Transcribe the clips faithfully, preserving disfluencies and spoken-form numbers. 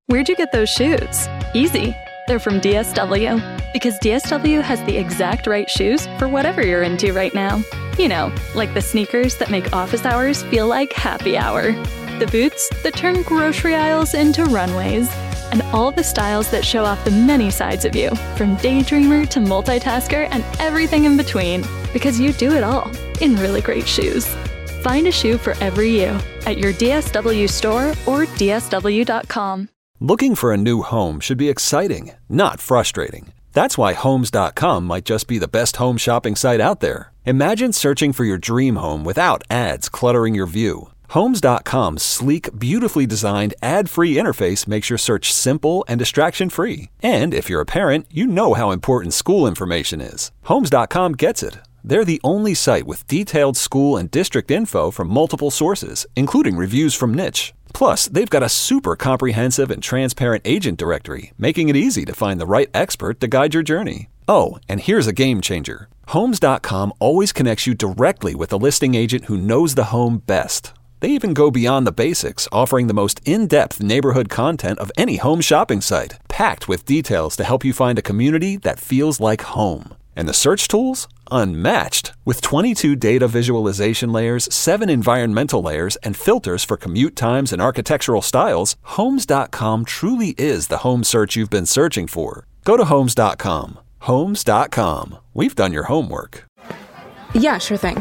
Where'd you get those shoes? Easy. They're from D S W. Because D S W has the exact right shoes for whatever you're into right now. You know, like the sneakers that make office hours feel like happy hour. The boots that turn grocery aisles into runways. And all the styles that show off the many sides of you, from daydreamer to multitasker and everything in between. Because you do it all in really great shoes. Find a shoe for every you at your D S W store or D S W dot com. Looking for a new home should be exciting, not frustrating. That's why Homes dot com might just be the best home shopping site out there. Imagine searching for your dream home without ads cluttering your view. Homes dot com's sleek, beautifully designed, ad-free interface makes your search simple and distraction-free. And if you're a parent, you know how important school information is. Homes dot com gets it. They're the only site with detailed school and district info from multiple sources, including reviews from Niche. Plus, they've got a super comprehensive and transparent agent directory, making it easy to find the right expert to guide your journey. Oh, and here's a game changer. Homes dot com always connects you directly with the listing agent who knows the home best. They even go beyond the basics, offering the most in-depth neighborhood content of any home shopping site, packed with details to help you find a community that feels like home. And the search tools? Unmatched. With twenty-two data visualization layers, seven environmental layers, and filters for commute times and architectural styles, Homes dot com truly is the home search you've been searching for. Go to Homes dot com. Homes dot com. We've done your homework. Yeah, sure thing.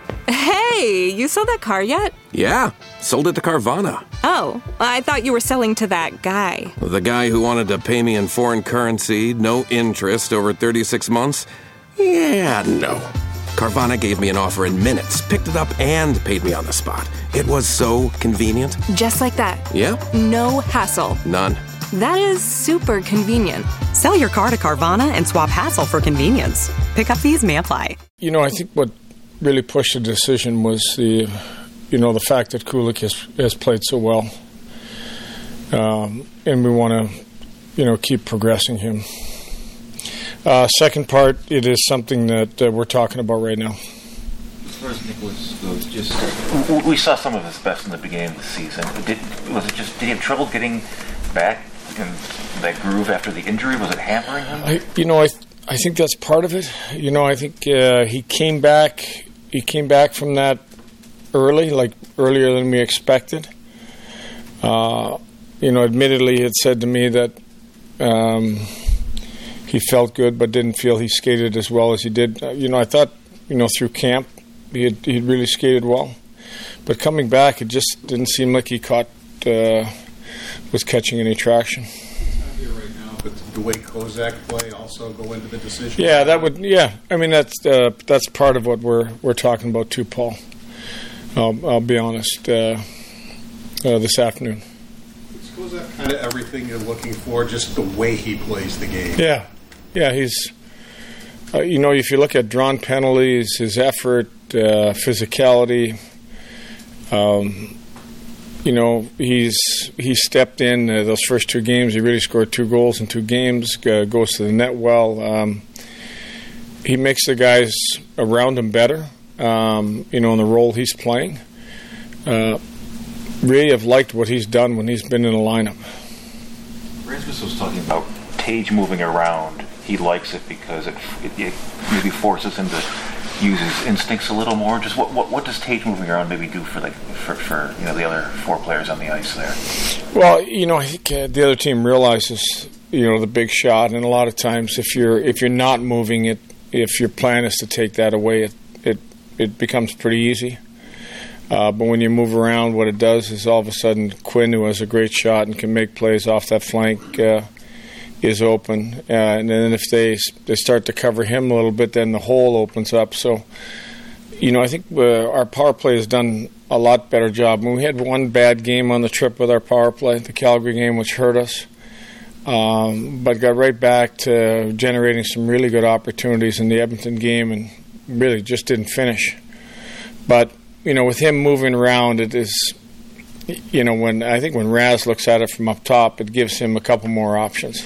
Hey, you sold that car yet? Yeah, sold it to Carvana. Oh, I thought you were selling to that guy. The guy who wanted to pay me in foreign currency, no interest, over thirty-six months? Yeah, no. Carvana gave me an offer in minutes, picked it up, and paid me on the spot. It was so convenient. Just like that. Yeah? No hassle. None. That is super convenient. Sell your car to Carvana and swap hassle for convenience. Pickup fees may apply. You know, I think what really pushed the decision was the, you know, the fact that Kulich has, has played so well. Um, and we want to, you know, keep progressing him. Uh, second part, it is something that uh, we're talking about right now. As far as Nicholas goes, just we saw some of his best in the beginning of the season. Did, was it just did he have trouble getting back in that groove after the injury? Was it hampering him? I, you know, I I think that's part of it. You know, I think uh, he came back. He came back from that early, like earlier than we expected. Uh, you know, admittedly, he had said to me that um, he felt good, but didn't feel he skated as well as he did. Uh, you know, I thought, you know, through camp, he had he really skated well, but coming back, it just didn't seem like he caught uh, was catching any traction. Right now, but the way Kozak play also go into the decision. Yeah, that would. Yeah, I mean that's uh, that's part of what we're we're talking about too, Paul. I'll, I'll be honest. Uh, uh, this afternoon. Is Kozak kind of everything you're looking for? Just the way he plays the game. Yeah, yeah. He's. Uh, you know, if you look at drawn penalties, his effort, uh, physicality. Um, You know, he's he stepped in uh, those first two games. He really scored two goals in two games, uh, goes to the net well. Um, he makes the guys around him better, um, you know, in the role he's playing. Uh, really have liked what he's done when he's been in the lineup. Rasmus was talking about Tage moving around. He likes it because it, it, it maybe forces him to use his instincts a little more. Just what what, what does Tage moving around maybe do for the for, for you know the other four players on the ice there? Well, you know, I think uh, the other team realizes you know the big shot, and a lot of times if you're if you're not moving it, if your plan is to take that away, it it, it becomes pretty easy. Uh, but when you move around, what it does is all of a sudden Quinn, who has a great shot and can make plays off that flank, uh, is open, uh, and then if they they start to cover him a little bit, then the hole opens up. So, you know, I think uh, our power play has done a lot better job. I mean, we had one bad game on the trip with our power play, the Calgary game, which hurt us, um, but got right back to generating some really good opportunities in the Edmonton game, and really just didn't finish. But you know, with him moving around, it is. You know, when I think when Raz looks at it from up top, it gives him a couple more options.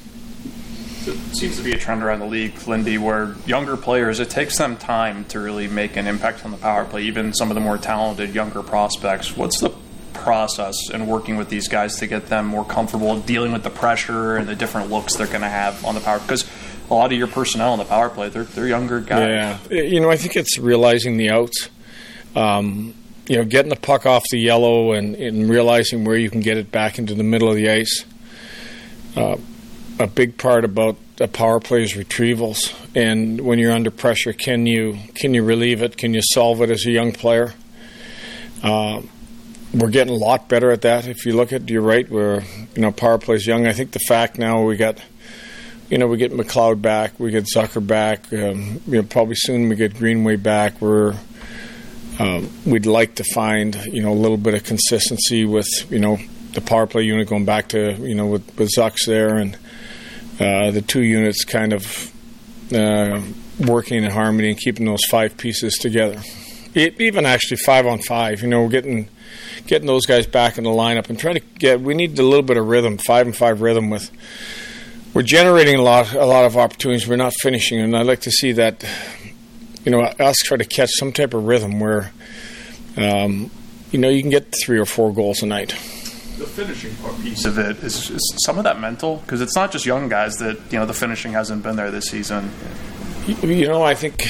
It seems to be a trend around the league, Lindy, where younger players, it takes them time to really make an impact on the power play, even some of the more talented younger prospects. What's the process in working with these guys to get them more comfortable dealing with the pressure and the different looks they're going to have on the power? Because a lot of your personnel on the power play, they're, they're younger guys. Yeah. You know, I think it's realizing the outs. Um, you know, getting the puck off the yellow and, and realizing where you can get it back into the middle of the ice. Uh, a big part about the power play is retrievals. And when you're under pressure, can you can you relieve it? Can you solve it as a young player? Uh, we're getting a lot better at that. If you look at, you're right, we're, you know, power play's young. I think the fact now we got, you know, we get McLeod back, we get Zucker back, um, you know, probably soon we get Greenway back. We're, um, we'd like to find, you know, a little bit of consistency with, you know, the power play unit going back to, you know, with, with Zucks there and uh, the two units kind of uh, working in harmony and keeping those five pieces together. It, even actually five on five, you know, we're getting getting those guys back in the lineup and trying to get. We need a little bit of rhythm, five and five rhythm. With we're generating a lot, a lot of opportunities. We're not finishing, and I'd like to see that. You know, us try to catch some type of rhythm where, um, you know, you can get three or four goals a night. The finishing piece of it is, is some of that mental, because it's not just young guys that, you know, the finishing hasn't been there this season. You, you know, I think.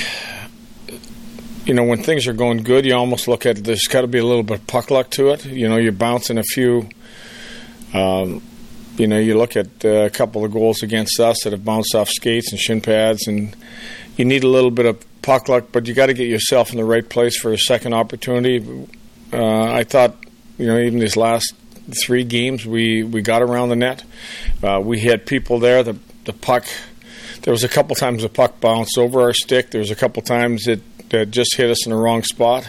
You know, when things are going good, you almost look at it, there's got to be a little bit of puck luck to it. You know, you're bouncing a few. Um, you know, you look at uh, a couple of goals against us that have bounced off skates and shin pads, and you need a little bit of puck luck, but you got to get yourself in the right place for a second opportunity. Uh, I thought, you know, even these last three games, we, we got around the net. Uh, we had people there. The, the puck, there was a couple times the puck bounced over our stick. There was a couple times it that just hit us in the wrong spot.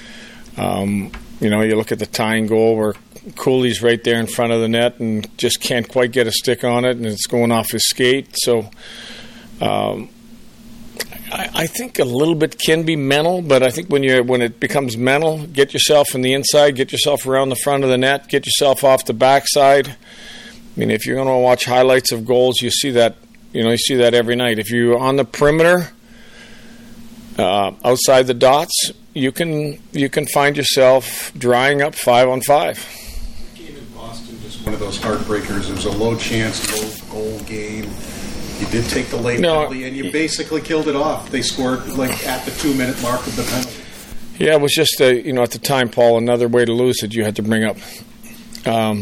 Um, you know, you look at the tying goal where Cooley's right there in front of the net and just can't quite get a stick on it, and it's going off his skate. So um, I, I think a little bit can be mental, but I think when you when it becomes mental, get yourself in the inside, get yourself around the front of the net, get yourself off the backside. I mean, if you're going to watch highlights of goals, you see that. You know, you see that every night. If you're on the perimeter, Uh, outside the dots, you can you can find yourself drying up five on five. Game in Boston, just one of those heartbreakers. It was a low chance, low goal game. You did take the late no, penalty, and you basically killed it off. They scored like at the two-minute mark of the penalty. Yeah, it was just a, you know, at the time, Paul, another way to lose it you had to bring up. Um,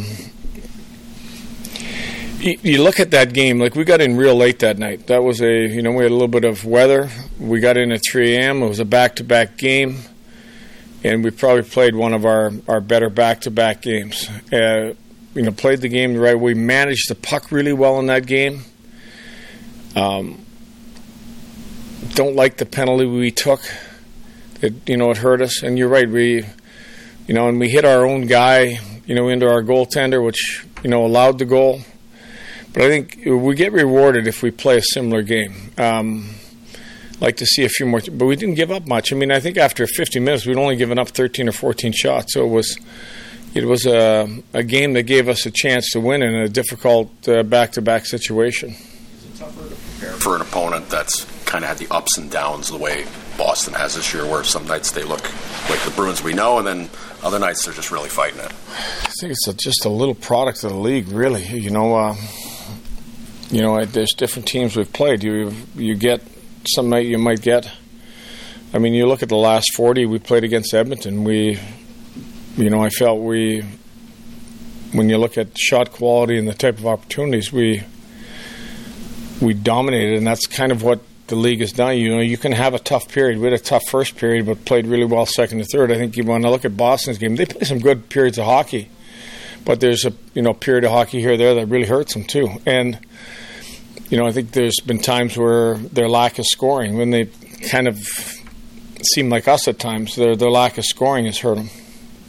You look at that game, like we got in real late that night. That was a, you know, we had a little bit of weather. We got in at three a.m. It was a back-to-back game, and we probably played one of our, our better back-to-back games. Uh, you know, played the game the right way. We managed the puck really well in that game. Um, don't like the penalty we took. It, you know, it hurt us. And you're right, we, you know, and we hit our own guy, you know, into our goaltender, which, you know, allowed the goal. But I think we get rewarded if we play a similar game. Um, like to see a few more, but we didn't give up much. I mean, I think after fifty minutes, we'd only given up thirteen or fourteen shots. So it was, it was a, a game that gave us a chance to win in a difficult uh, back-to-back situation. Is it tougher to prepare for an opponent that's kind of had the ups and downs the way Boston has this year, where some nights they look like the Bruins we know, and then other nights they're just really fighting it? I think it's a, just a little product of the league, really. You know. Uh, You know, there's different teams we've played. You you get some night you might get. I mean, you look at the last forty we played against Edmonton. We, you know, I felt we, when you look at shot quality and the type of opportunities, we we dominated, and that's kind of what the league has done. You know, you can have a tough period. We had a tough first period, but played really well second and third. I think you want to look at Boston's game. They play some good periods of hockey, but there's a you know period of hockey here or there that really hurts them too. And you know, I think there's been times where their lack of scoring, when they kind of seem like us at times, their their lack of scoring has hurt them.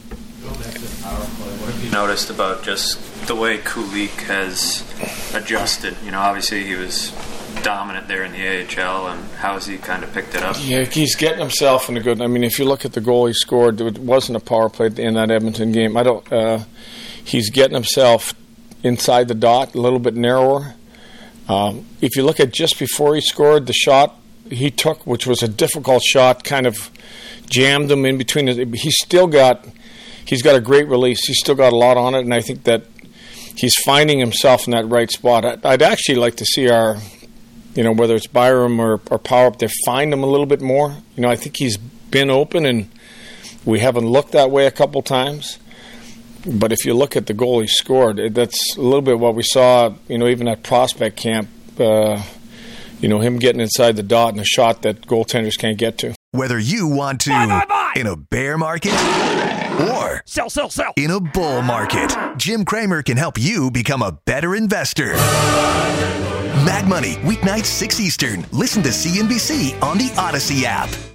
What have you noticed about just the way Kulik has adjusted? You know, obviously he was dominant there in the A H L, and how has he kind of picked it up? Yeah, he's getting himself in a good. I mean, if you look at the goal he scored, it wasn't a power play in that Edmonton game. I don't. Uh, he's getting himself inside the dot, a little bit narrower. Um, if you look at just before he scored, the shot he took, which was a difficult shot, kind of jammed him in between. His, he still got, he's got a great release. He's still got a lot on it, and I think that he's finding himself in that right spot. I'd actually like to see our, you know, whether it's Byram or, or Power up there, find him a little bit more. You know, I think he's been open, and we haven't looked that way a couple times. But if you look at the goal he scored, that's a little bit what we saw, you know, even at prospect camp, uh, you know, him getting inside the dot and a shot that goaltenders can't get to. Whether you want to buy, buy, buy. in a bear market or sell, sell, sell. in a bull market, Jim Cramer can help you become a better investor. Mag Money, weeknights six Eastern. Listen to C N B C on the Odyssey app.